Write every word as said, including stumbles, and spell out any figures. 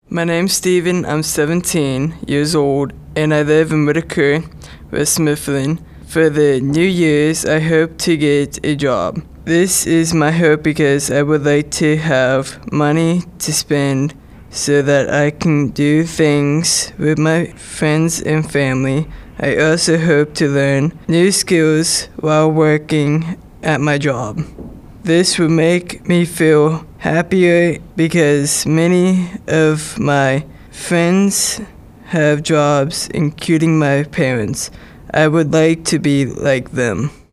My name's Steven, I'm seventeen years old, and I live in Whitaker, West Mifflin. For the New Year's, I hope to get a job. This is my hope because I would like to have money to spend so that I can do things with my friends and family. I also hope to learn new skills while working at my job. This will make me feel happier because many of my friends have jobs, including my parents. I would like to be like them.